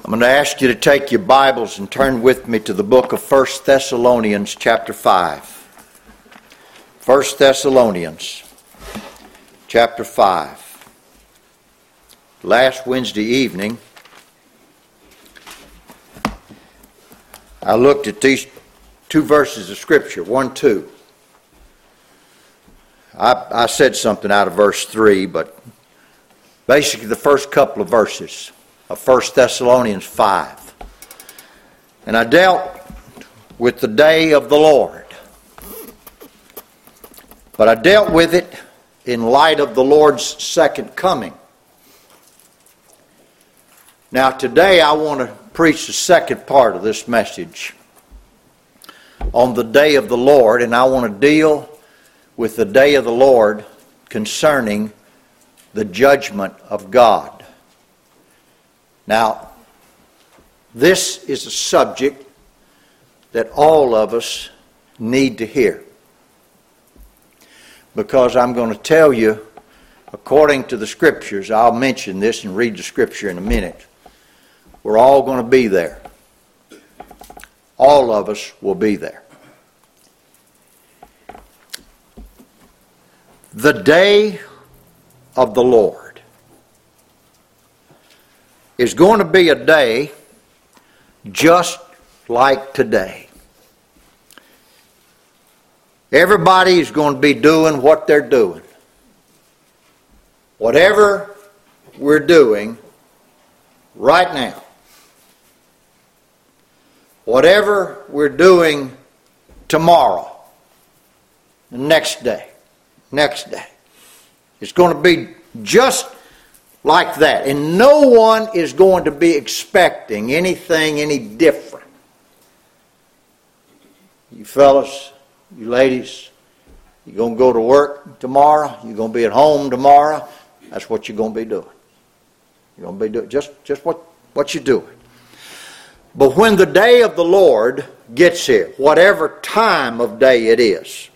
I'm going to ask you to take your Bibles and turn with me to the book of 1 Thessalonians chapter 5. 1 Thessalonians chapter 5. Last Wednesday evening, I looked at these two verses of Scripture, 1, 2. I said something out of verse 3, but basically the first couple of verses of 1 Thessalonians 5. And I dealt with the day of the Lord. But I dealt with it in light of the Lord's second coming. Now today I want to preach the second part of this message on the day of the Lord, and I want to deal with the day of the Lord concerning the judgment of God. Now, this is a subject that all of us need to hear. Because I'm going to tell you, according to the Scriptures, I'll mention this and read the Scripture in a minute. We're all going to be there. All of us will be there. The day of the Lord is going to be a day just like today. Everybody is going to be doing what they're doing. Whatever we're doing right now. Whatever we're doing tomorrow. The next day. It's going to be just like that. And no one is going to be expecting anything any different. You fellas, you ladies, you're going to go to work tomorrow. You're going to be at home tomorrow. That's what you're going to be doing. You're going to be doing just what you're doing. But when the day of the Lord gets here, whatever time of day it is,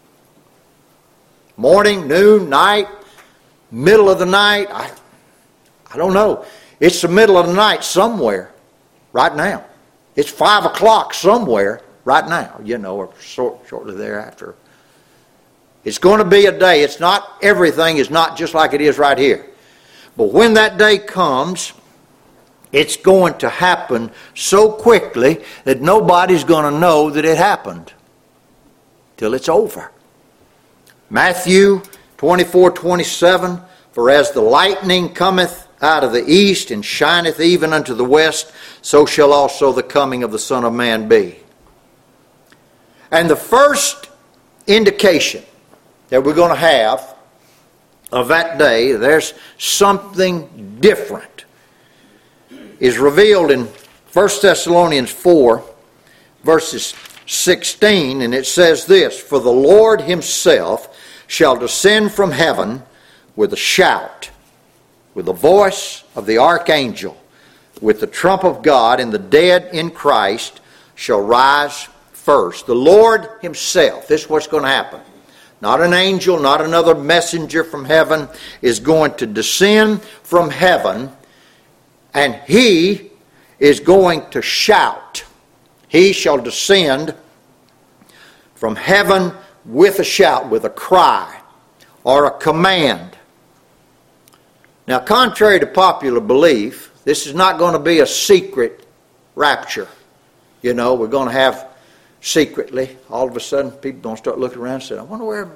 morning, noon, night, middle of the night, I don't know. It's the middle of the night somewhere right now. It's 5 o'clock somewhere right now, or shortly thereafter. It's going to be a day. It's not, everything is not just like it is right here. But when that day comes, it's going to happen so quickly that nobody's going to know that it happened till it's over. Matthew 24:27, for as the lightning cometh out of the east and shineth even unto the west, so shall also the coming of the Son of Man be. And the first indication that we're going to have of that day, there's something different, is revealed in 1 Thessalonians 4, verses 16, and it says this, for the Lord himself shall descend from heaven with a shout, with the voice of the archangel, with the trump of God, and the dead in Christ shall rise first. The Lord himself, this is what's going to happen. Not an angel, not another messenger from heaven, is going to descend from heaven, and he is going to shout. He shall descend from heaven with a shout, with a cry, or a command. Now, contrary to popular belief, this is not going to be a secret rapture. We're going to have secretly, all of a sudden, people don't start looking around and say, I wonder where...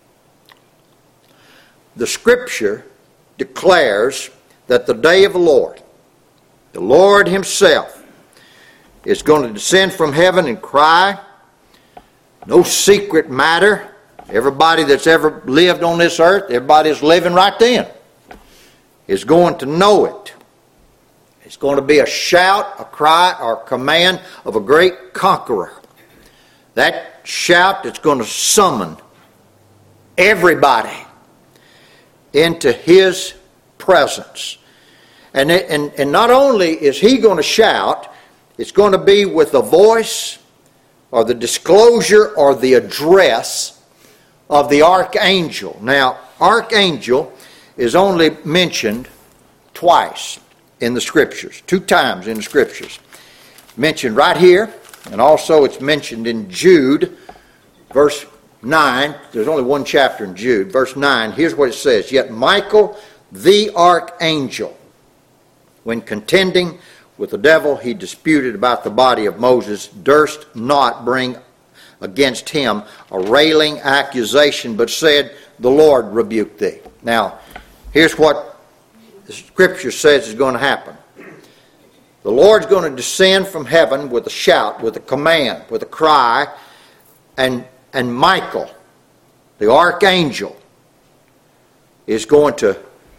The Scripture declares that the day of the Lord himself, is going to descend from heaven and cry. No secret matter. Everybody that's ever lived on this earth, everybody that's living right then, is going to know it. It's going to be a shout, a cry, or a command of a great conqueror. That shout that's going to summon everybody into his presence. And not only is he going to shout, it's going to be with the voice or the disclosure or the address of the archangel. Now, archangel is only mentioned twice in the Scriptures. 2 times in the Scriptures. Mentioned right here, and also it's mentioned in Jude, verse 9. There's only one chapter in Jude. Verse 9, here's what it says. Yet Michael, the archangel, when contending with the devil, he disputed about the body of Moses, durst not bring against him a railing accusation, but said, the Lord rebuked thee. Now, here's what the Scripture says is going to happen. The Lord's going to descend from heaven with a shout, with a command, with a cry, and Michael, the archangel, is going to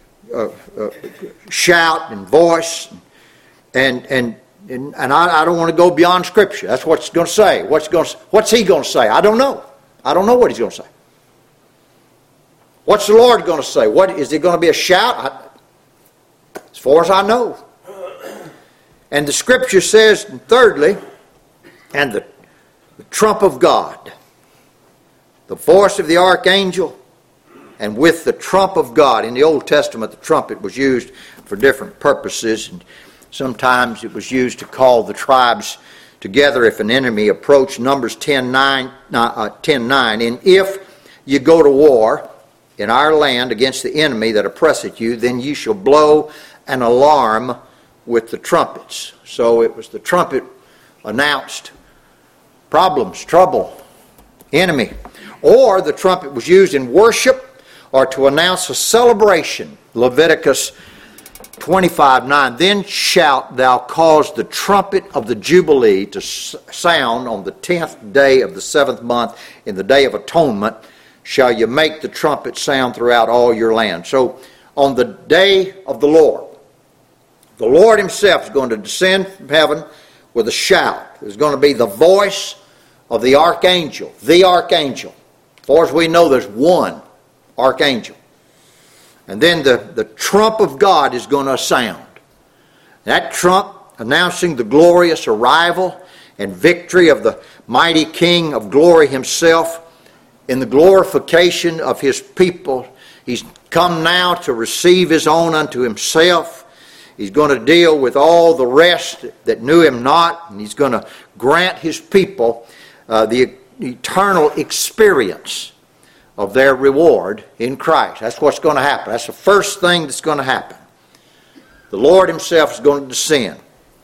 shout and voice, and I don't want to go beyond Scripture. That's what it's going to say. What's he going to say? I don't know. I don't know what he's going to say. What's the Lord going to say? What is it going to be a shout? As far as I know. And the Scripture says, thirdly, and the trump of God, the voice of the archangel, and with the trump of God. In the Old Testament, the trumpet was used for different purposes, and sometimes it was used to call the tribes together if an enemy approached. Numbers 10:9. And if you go to war in our land against the enemy that oppresseth you, then you shall blow an alarm with the trumpets. So it was the trumpet announced problems, trouble, enemy. Or the trumpet was used in worship or to announce a celebration. Leviticus 25:9. Then shalt thou cause the trumpet of the Jubilee to sound on the 10th day of the 7th month, in the day of atonement shall you make the trumpet sound throughout all your land. So on the day of the Lord himself is going to descend from heaven with a shout. There's going to be the voice of the archangel. The archangel. As far as we know, there's one archangel. And then the trump of God is going to sound. That trump announcing the glorious arrival and victory of the mighty King of glory himself in the glorification of his people. He's come now to receive his own unto himself. He's going to deal with all the rest that knew him not, and he's going to grant his people the eternal experience of their reward in Christ. That's what's going to happen. That's the first thing that's going to happen. The Lord himself is going to descend.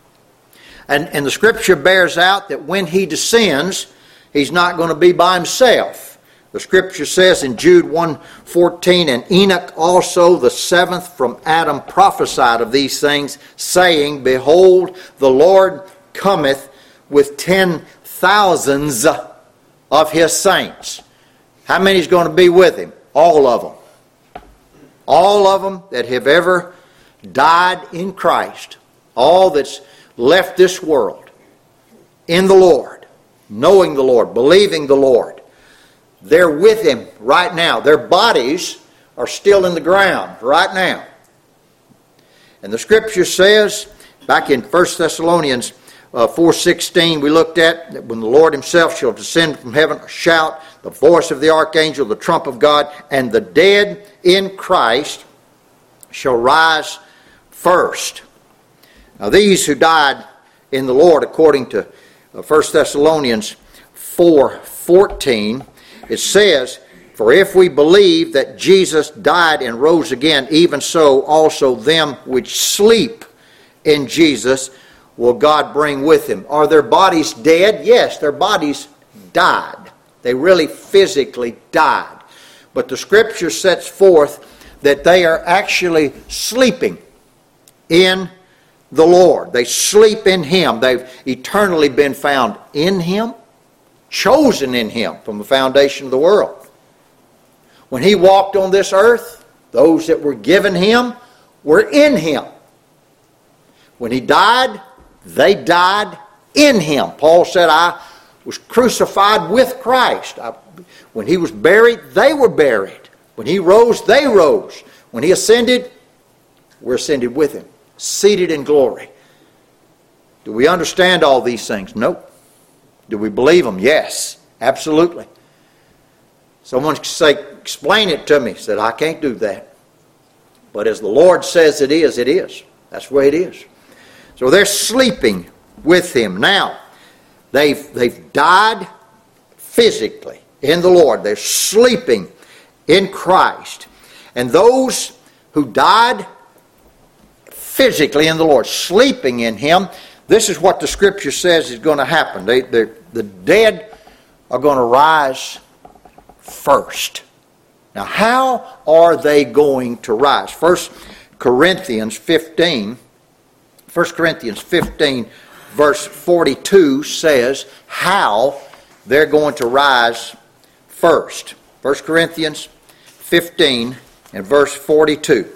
And the Scripture bears out that when he descends, he's not going to be by himself. The Scripture says in Jude 1:14, and Enoch also, the seventh from Adam, prophesied of these things, saying, behold, the Lord cometh with 10,000s of his saints. How many is going to be with him? All of them. All of them that have ever died in Christ. All that's left this world in the Lord, knowing the Lord, believing the Lord. They're with him right now. Their bodies are still in the ground right now. And the Scripture says, back in 1 Thessalonians 4:16, we looked at that when the Lord himself shall descend from heaven, shout, the voice of the archangel, the trump of God, and the dead in Christ shall rise first. Now these who died in the Lord, according to 1 Thessalonians 4:14, it says, for if we believe that Jesus died and rose again, even so also them which sleep in Jesus will God bring with him. Are their bodies dead? Yes, their bodies died. They really physically died. But the Scripture sets forth that they are actually sleeping in the Lord. They sleep in him. They've eternally been found in him, chosen in him from the foundation of the world. When he walked on this earth, those that were given him were in him. When he died, they died in him. Paul said, I was crucified with Christ. When he was buried, they were buried. When he rose, they rose. When he ascended, we're ascended with him, seated in glory. Do we understand all these things? Nope. Do we believe them? Yes, absolutely. Someone say, explain it to me. Said, I can't do that. But as the Lord says it is, it is. That's the way it is. So they're sleeping with him. Now, they've died physically in the Lord. They're sleeping in Christ. And those who died physically in the Lord, sleeping in him, this is what the Scripture says is going to happen. The dead are going to rise first. Now, how are they going to rise? 1 Corinthians 15, verse 42 says how they're going to rise first. 1 Corinthians 15 and verse 42.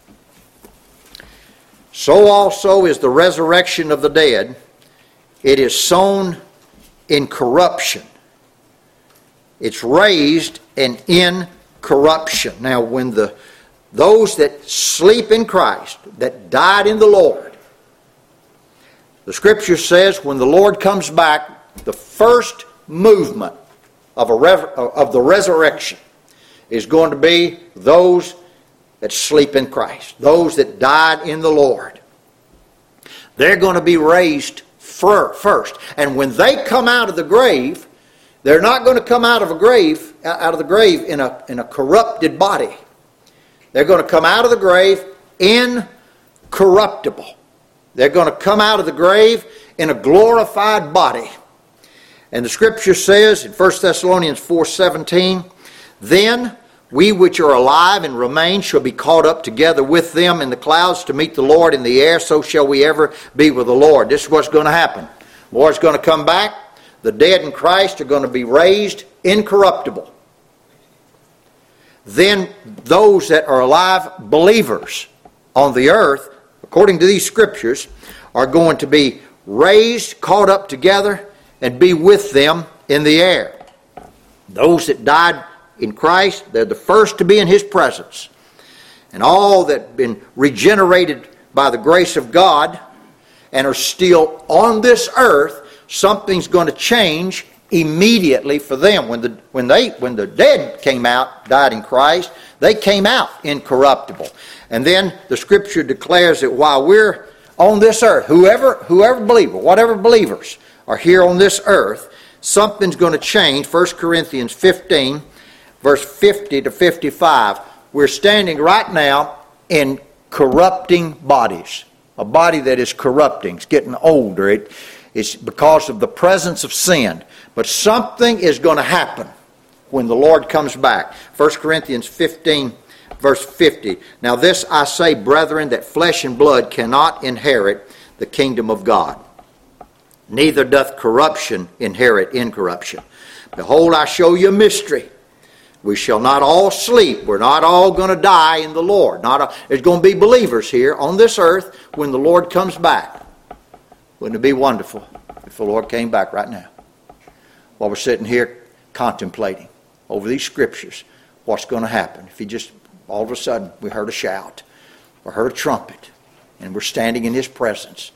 So also is the resurrection of the dead. It is sown in corruption. It's raised and in corruption. Now, when those that sleep in Christ, that died in the Lord, the Scripture says when the Lord comes back, the first movement of the resurrection is going to be those that sleep in Christ, those that died in the Lord. They're going to be raised first. And when they come out of the grave, they're not going to come out of the grave in a corrupted body. They're going to come out of the grave incorruptible. They're going to come out of the grave in a glorified body. And the Scripture says in 1 Thessalonians 4:17, then we which are alive and remain shall be caught up together with them in the clouds to meet the Lord in the air, so shall we ever be with the Lord. This is what's going to happen. The Lord's going to come back. The dead in Christ are going to be raised incorruptible. Then those that are alive believers on the earth, according to these Scriptures, are going to be raised, caught up together, and be with them in the air. Those that died in Christ, they're the first to be in His presence. And all that have been regenerated by the grace of God and are still on this earth, something's going to change immediately for them. When the dead came out, died in Christ, they came out incorruptible. And then the Scripture declares that while we're on this earth, whoever believer, whatever believers are here on this earth, something's going to change. 1 Corinthians 15, verse 50 to 55. We're standing right now in corrupting bodies. A body that is corrupting. It's getting older. It's because of the presence of sin. But something is going to happen when the Lord comes back. 1 Corinthians 15, verse 50. Now this I say, brethren, that flesh and blood cannot inherit the kingdom of God. Neither doth corruption inherit incorruption. Behold, I show you a mystery. We shall not all sleep. We're not all going to die in the Lord. There's going to be believers here on this earth when the Lord comes back. Wouldn't it be wonderful if the Lord came back right now? While we're sitting here contemplating over these Scriptures, what's going to happen if He just, all of a sudden, we heard a shout or heard a trumpet and we're standing in His presence.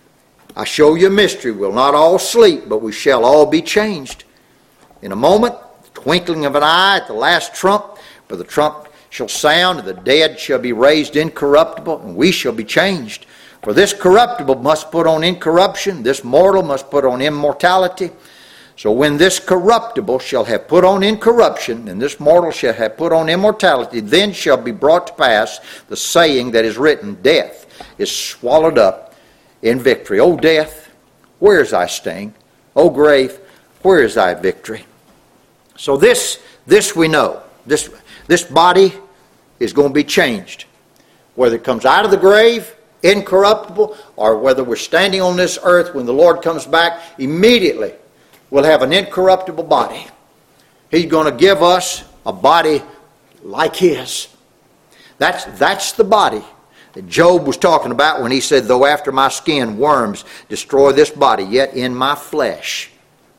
I show you a mystery. We'll not all sleep, but we shall all be changed. In a moment, twinkling of an eye, at the last trump, for the trump shall sound, and the dead shall be raised incorruptible, and we shall be changed. For this corruptible must put on incorruption, this mortal must put on immortality. So when this corruptible shall have put on incorruption, and this mortal shall have put on immortality, then shall be brought to pass the saying that is written, death is swallowed up in victory. O death, where is thy sting? O grave, where is thy victory? So this we know. This body is going to be changed. Whether it comes out of the grave, incorruptible, or whether we're standing on this earth when the Lord comes back, immediately we'll have an incorruptible body. He's going to give us a body like His. That's the body that Job was talking about when he said, though after my skin worms destroy this body, yet in my flesh,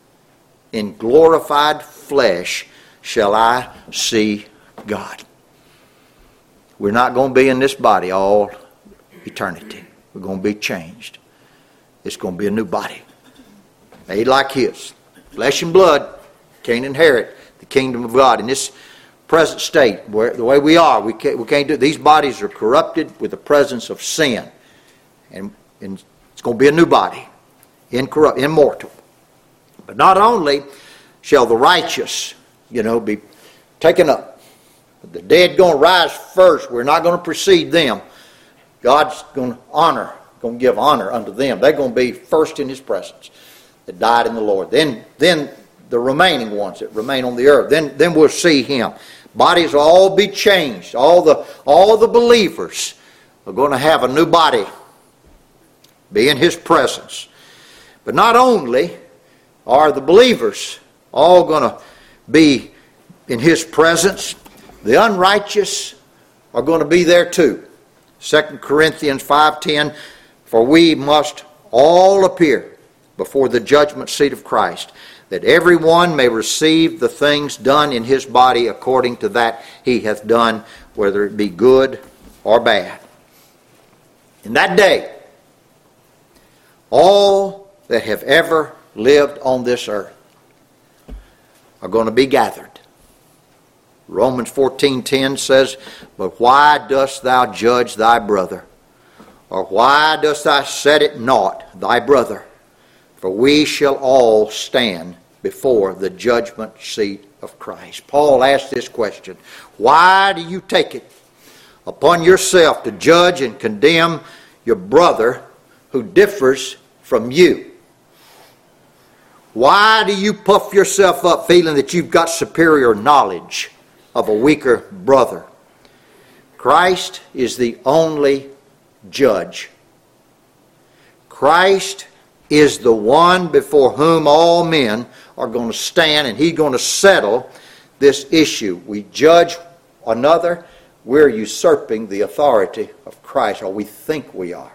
in glorified flesh, shall I see God. We're not going to be in this body all eternity. We're going to be changed. It's going to be a new body, made like His. Flesh and blood can't inherit the kingdom of God in this present state. The way we are, we can't do it. These bodies are corrupted with the presence of sin. And it's going to be a new body, incorrupt, immortal. But not only shall the righteous, be taken up. But the dead going to rise first. We're not going to precede them. God's going to give honor unto them. They're going to be first in His presence that died in the Lord. Then the remaining ones that remain on the earth. Then we'll see Him. Bodies will all be changed. All the believers are going to have a new body. Be in His presence. But not only are the believers all going to be in His presence, the unrighteous are going to be there too. 2 Corinthians 5:10, for we must all appear before the judgment seat of Christ, that everyone may receive the things done in his body according to that he hath done, whether it be good or bad. In that day, all that have ever lived on this earth are going to be gathered. Romans 14:10 says, but why dost thou judge thy brother? Or why dost thou set it naught thy brother? For we shall all stand before the judgment seat of Christ. Paul asked this question. Why do you take it upon yourself to judge and condemn your brother who differs from you? Why do you puff yourself up feeling that you've got superior knowledge of a weaker brother? Christ is the only judge. Christ is the one before whom all men are going to stand, and He's going to settle this issue. We judge another, we're usurping the authority of Christ, or we think we are.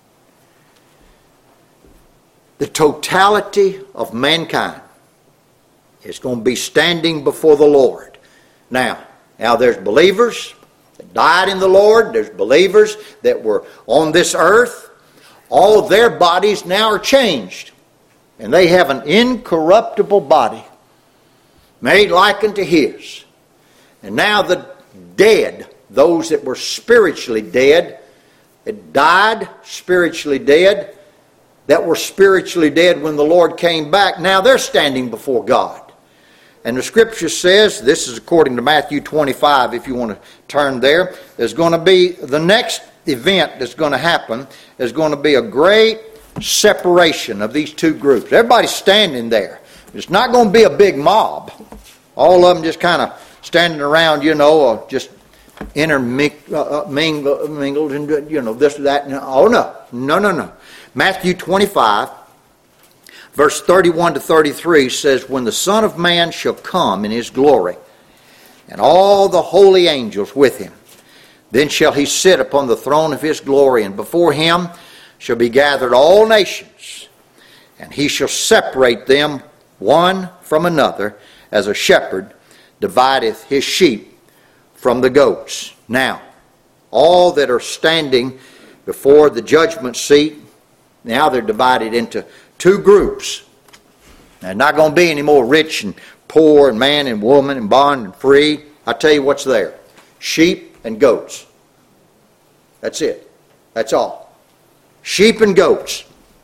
The totality of mankind is going to be standing before the Lord. Now there's believers that died in the Lord. There's believers that were on this earth. All their bodies now are changed. And they have an incorruptible body made like unto His. And now the dead, those that were spiritually dead, that died spiritually dead, that were spiritually dead when the Lord came back, now they're standing before God. And the Scripture says, this is according to Matthew 25, if you want to turn there, there's going to be the next event that's going to happen. There's going to be a great separation of these two groups. Everybody's standing there. It's not going to be a big mob. All of them just kind of standing around, or just intermingled and, this or that. Oh, no. Matthew 25, verse 31 to 33 says, when the Son of Man shall come in His glory, and all the holy angels with Him, then shall He sit upon the throne of His glory, and before Him shall be gathered all nations, and He shall separate them one from another, as a shepherd divideth his sheep from the goats. Now, all that are standing before the judgment seat, now they're divided into two groups. There's not going to be any more rich and poor and man and woman and bond and free. I tell you what's there. Sheep and goats. That's it. That's all. Sheep and goats.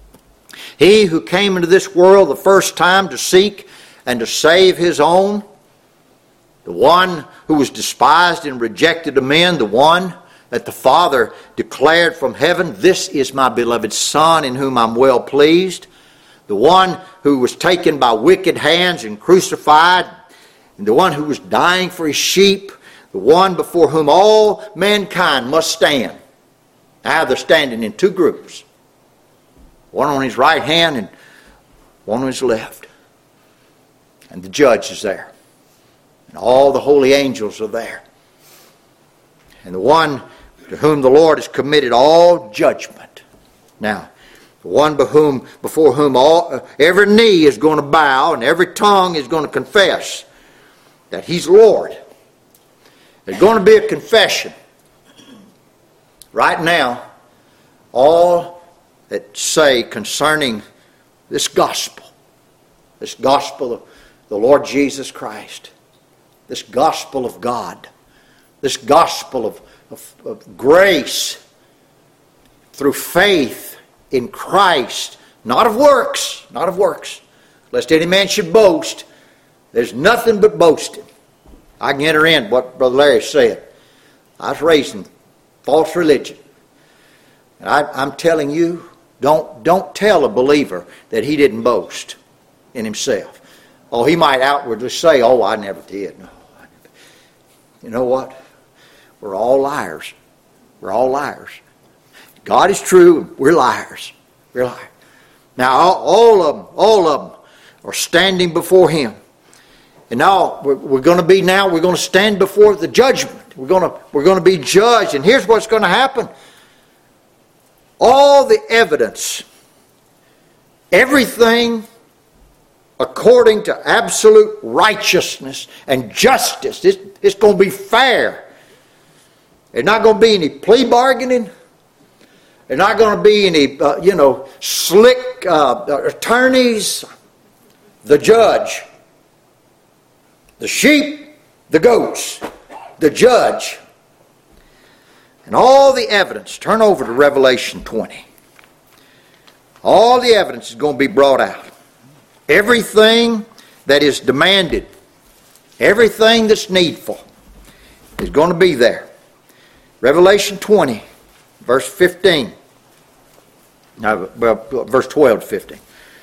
He who came into this world the first time to seek and to save his own, the one who was despised and rejected of men, the one that the Father declared from heaven, this is my beloved Son in whom I'm well pleased, the one who was taken by wicked hands and crucified, and the one who was dying for his sheep, the one before whom all mankind must stand. Now they're standing in two groups. One on his right hand and one on his left. And the judge is there. And all the holy angels are there. And the one to whom the Lord has committed all judgment. Now, the one before whom every knee is going to bow and every tongue is going to confess that He's Lord. There's going to be a confession. Right now, all that say concerning this gospel of the Lord Jesus Christ, this gospel of God, this gospel of grace, through faith in Christ, not of works, not of works, lest any man should boast. There's nothing but boasting. I can enter in what Brother Larry said. I was raised in false religion. And I'm telling you, don't tell a believer that he didn't boast in himself. Oh, he might outwardly say, oh, I never did. No, I never. You know what? We're all liars. We're all liars. God is true. We're liars. We're liars. Now, all of them are standing before Him. And now we're going to stand before the judgment. We're going to be judged. And here's what's going to happen. All the evidence, everything according to absolute righteousness and justice, it's going to be fair. There's not going to be any plea bargaining. There's not going to be any, slick attorneys. The judge, the sheep, the goats, the judge. And all the evidence, turn over to Revelation 20. All the evidence is going to be brought out. Everything that is demanded, everything that's needful is going to be there. Revelation 20, verse 15. Verse 12 to 15.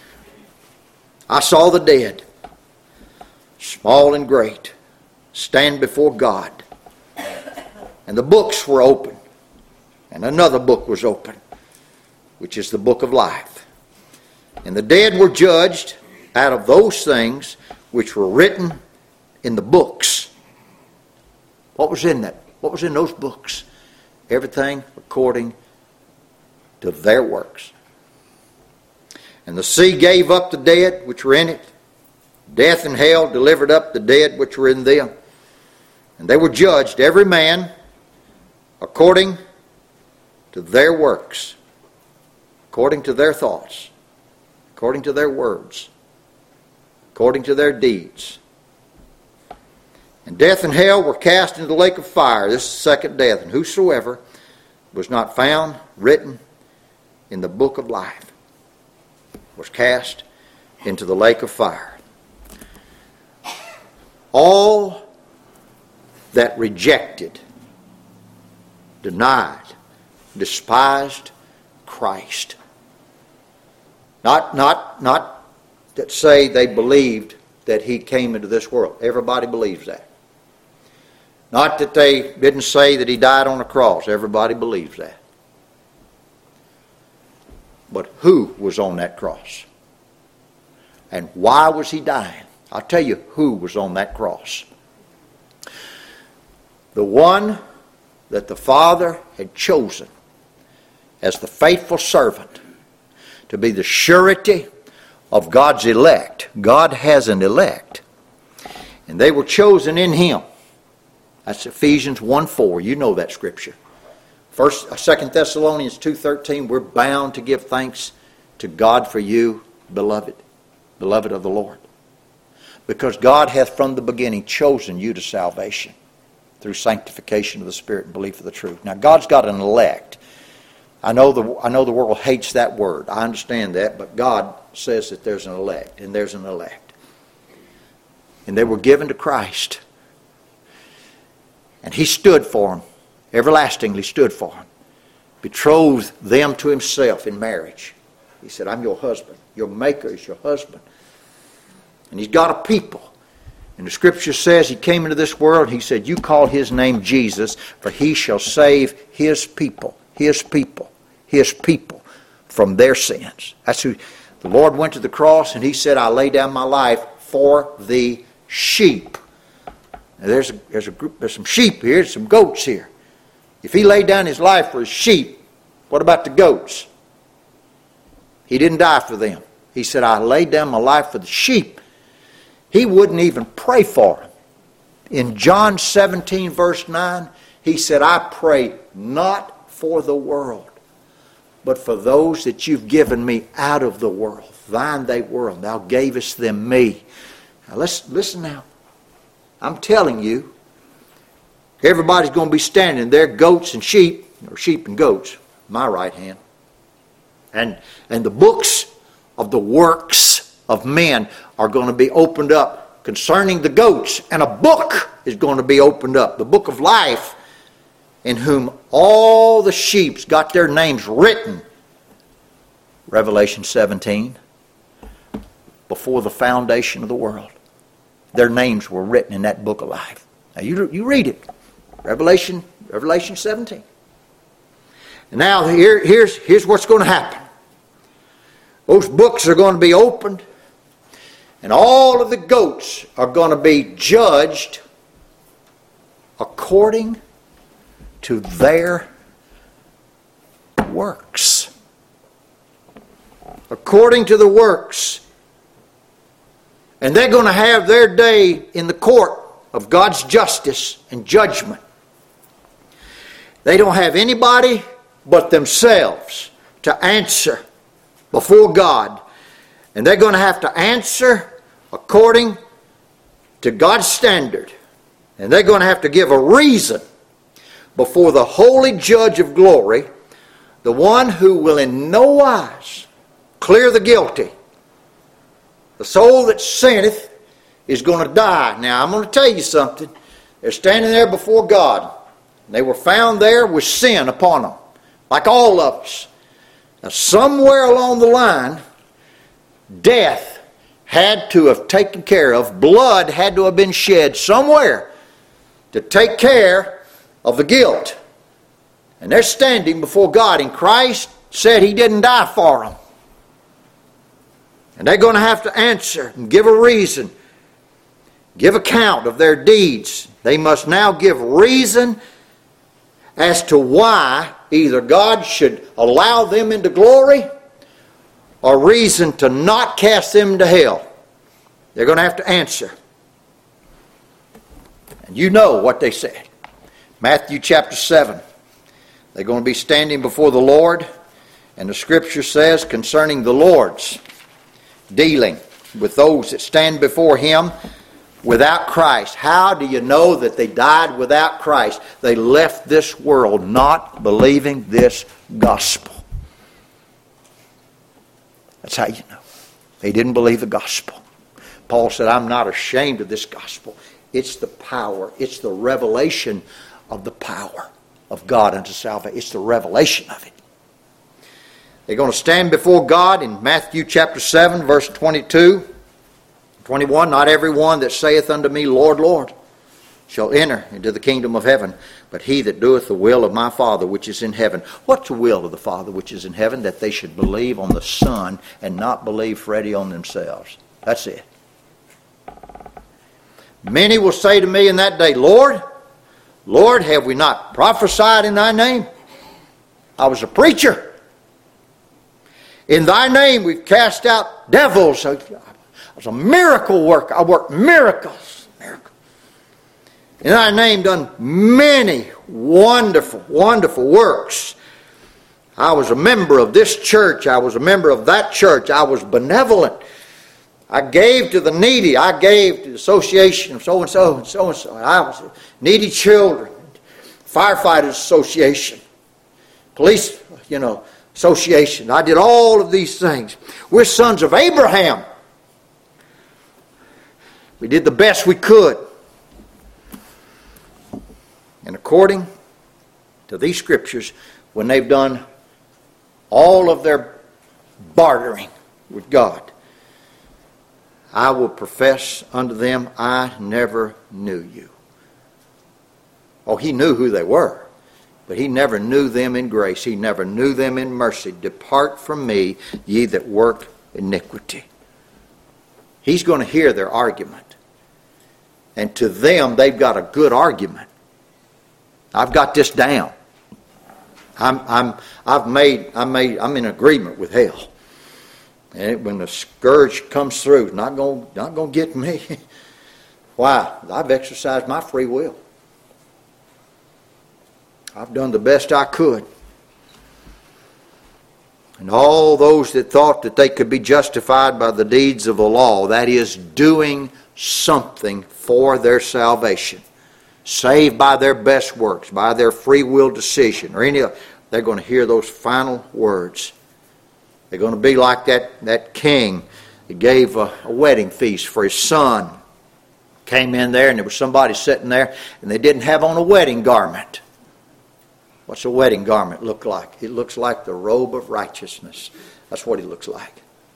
I saw the dead, small and great, stand before God. And the books were open. And another book was open, which is the book of life. And the dead were judged out of those things which were written in the books. What was in that? What was in those books? Everything according to their works. And the sea gave up the dead which were in it. Death and hell delivered up the dead which were in them. And they were judged, every man according to their works, according to their thoughts, according to their words, according to their deeds. And death and hell were cast into the lake of fire. This is the second death. And whosoever was not found written in the book of life was cast into the lake of fire. All that rejected, denied, despised Christ. Not that say they believed that He came into this world. Everybody believes that. Not that they didn't say that He died on the cross. Everybody believes that. But who was on that cross? And why was He dying? I'll tell you who was on that cross. The one that the Father had chosen as the faithful servant to be the surety of God's elect. God has an elect. And they were chosen in Him. That's Ephesians 1:4. You know that scripture. 2 Thessalonians 2:13. We're bound to give thanks to God for you, beloved of the Lord. Because God hath from the beginning chosen you to salvation through sanctification of the Spirit and belief of the truth. Now God's got an elect. I know the world hates that word. I understand that, but God says that there's an elect, and there's an elect. And they were given to Christ. And He stood for them, everlastingly stood for them. Betrothed them to Himself in marriage. He said, I'm your husband. Your Maker is your husband. And He's got a people. And the Scripture says He came into this world and He said, you call His name Jesus, for He shall save His people. His people. His people from their sins. That's who. The Lord went to the cross and He said, I lay down my life for the sheep. Now there's a group, there's some sheep here, some goats here. If He laid down His life for His sheep, what about the goats? He didn't die for them. He said, I laid down my life for the sheep. He wouldn't even pray for them. In John 17 verse 9, He said, I pray not for the world, but for those that you've given me out of the world. Thine they were, and thou gavest them me. Now listen now. I'm telling you, everybody's going to be standing there, goats and sheep, or sheep and goats. my right hand. And the books of the works of men are going to be opened up concerning the goats. And a book is going to be opened up, the book of life, in whom all the sheep got their names written. Revelation 17. Before the foundation of the world, their names were written in that book of life. Now you read it. Revelation 17. And now here's what's going to happen. Those books are going to be opened, and all of the goats are going to be judged according to their works. According to the works. And they're going to have their day in the court of God's justice and judgment. They don't have anybody but themselves to answer before God. And they're going to have to answer according to God's standard. And they're going to have to give a reason before the holy judge of glory, the one who will in no wise clear the guilty. The soul that sinneth is going to die. Now, I'm going to tell you something. They're standing there before God. They were found there with sin upon them, like all of us. Now, somewhere along the line, death had to have taken care of. Blood had to have been shed somewhere to take care of the guilt. And they're standing before God, and Christ said He didn't die for them. And they're going to have to answer and give a reason, give account of their deeds. They must now give reason as to why either God should allow them into glory or reason to not cast them into hell. They're going to have to answer. And you know what they said. Matthew chapter 7. They're going to be standing before the Lord, and the Scripture says concerning the Lord's dealing with those that stand before Him without Christ. How do you know that they died without Christ? They left this world not believing this gospel. That's how you know. They didn't believe the gospel. Paul said, I'm not ashamed of this gospel. It's the power. It's the revelation of the power of God unto salvation. It's the revelation of it. They're going to stand before God in Matthew chapter 7, verse 22, 21. Not every one that saith unto me, Lord, Lord, shall enter into the kingdom of heaven, but he that doeth the will of my Father which is in heaven. What's the will of the Father which is in heaven? That they should believe on the Son and not believe Freddie on themselves. That's it. Many will say to me in that day, Lord, Lord, have we not prophesied in thy name? I was a preacher. In thy name we've cast out devils. I was a miracle worker. I worked miracles. In thy name done many wonderful, wonderful works. I was a member of this church. I was a member of that church. I was benevolent. I gave to the needy. I gave to the association of so-and-so and so-and-so. I was a needy children. Firefighters Association. Police, association. I did all of these things. We're sons of Abraham. We did the best we could. And according to these scriptures, when they've done all of their bartering with God, I will profess unto them, I never knew you. Oh, He knew who they were. But He never knew them in grace. He never knew them in mercy. Depart from me, ye that work iniquity. He's going to hear their argument. And to them, they've got a good argument. I've got this down. I'm in agreement with hell. And when the scourge comes through, it's not going to get me. Why? I've exercised my free will. I've done the best I could. And all those that thought that they could be justified by the deeds of the law, that is, doing something for their salvation, saved by their best works, by their free will decision, or any of they're going to hear those final words. They're going to be like that king that gave a wedding feast for his son. Came in there and there was somebody sitting there and they didn't have on a wedding garment. What's a wedding garment look like? It looks like the robe of righteousness. That's what it looks like.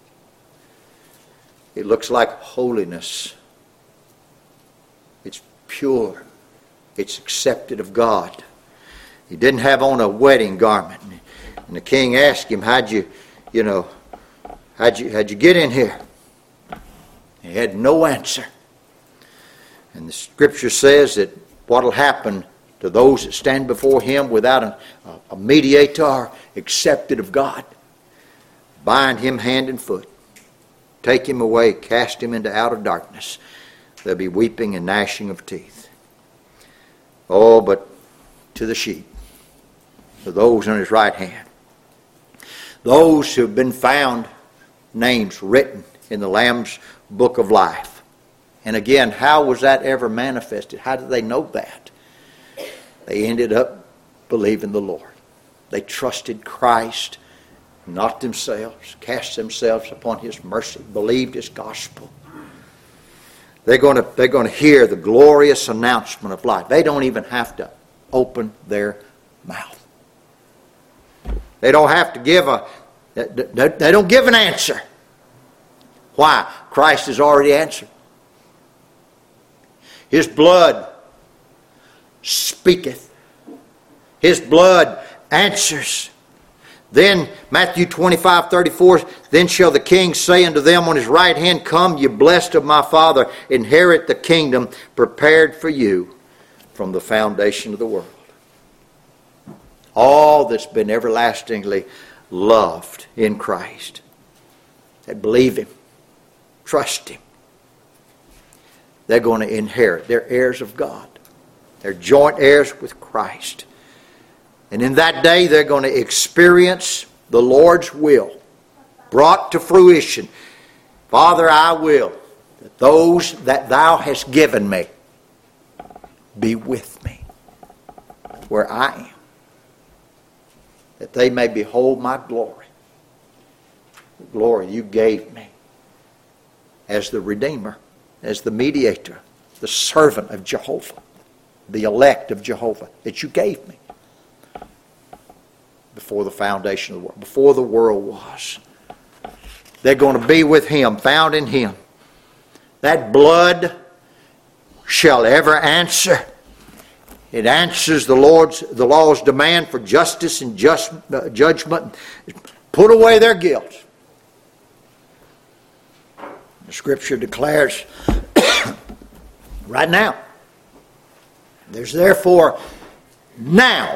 It looks like holiness. It's pure. It's accepted of God. He didn't have on a wedding garment. And the king asked him, how'd you get in here? He had no answer. And the Scripture says that what will happen to those that stand before him without a mediator accepted of God, bind him hand and foot, take him away, cast him into outer darkness. There'll be weeping and gnashing of teeth. Oh, but to the sheep, to those on his right hand, those who have been found names written in the Lamb's book of life. And again, how was that ever manifested? How did they know that? They ended up believing the Lord. They trusted Christ, not themselves, cast themselves upon His mercy, believed His gospel. They're going to hear the glorious announcement of life. They don't even have to open their mouth. They don't have to give they don't give an answer. Why? Christ has already answered. His blood speaketh. His blood answers. Then, Matthew 25:34, then shall the king say unto them on his right hand, come, ye blessed of my Father, inherit the kingdom prepared for you from the foundation of the world. All that's been everlastingly loved in Christ. They believe Him, trust Him. They're going to inherit. They're heirs of God. They're joint heirs with Christ. And in that day, they're going to experience the Lord's will brought to fruition. Father, I will that those that Thou hast given me be with me where I am, that they may behold my glory, the glory You gave me as the Redeemer, as the mediator, the servant of Jehovah, the elect of Jehovah that You gave me before the foundation of the world, before the world was. They're going to be with Him, found in Him. That blood shall ever answer. It answers the law's demand for justice and judgment. Put away their guilt. The Scripture declares right now, there's therefore now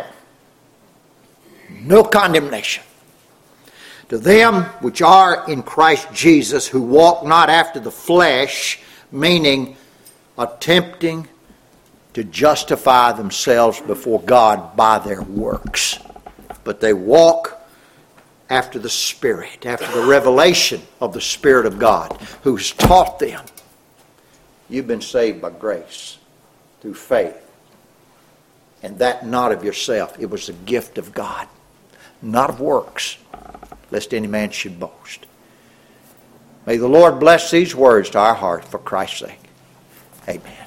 no condemnation to them which are in Christ Jesus, who walk not after the flesh, meaning attempting to justify themselves before God by their works, but they walk after the Spirit, after the revelation of the Spirit of God, who's taught them. You've been saved by grace through faith, and that not of yourself. It was a gift of God, not of works, lest any man should boast. May the Lord bless these words to our heart for Christ's sake. Amen.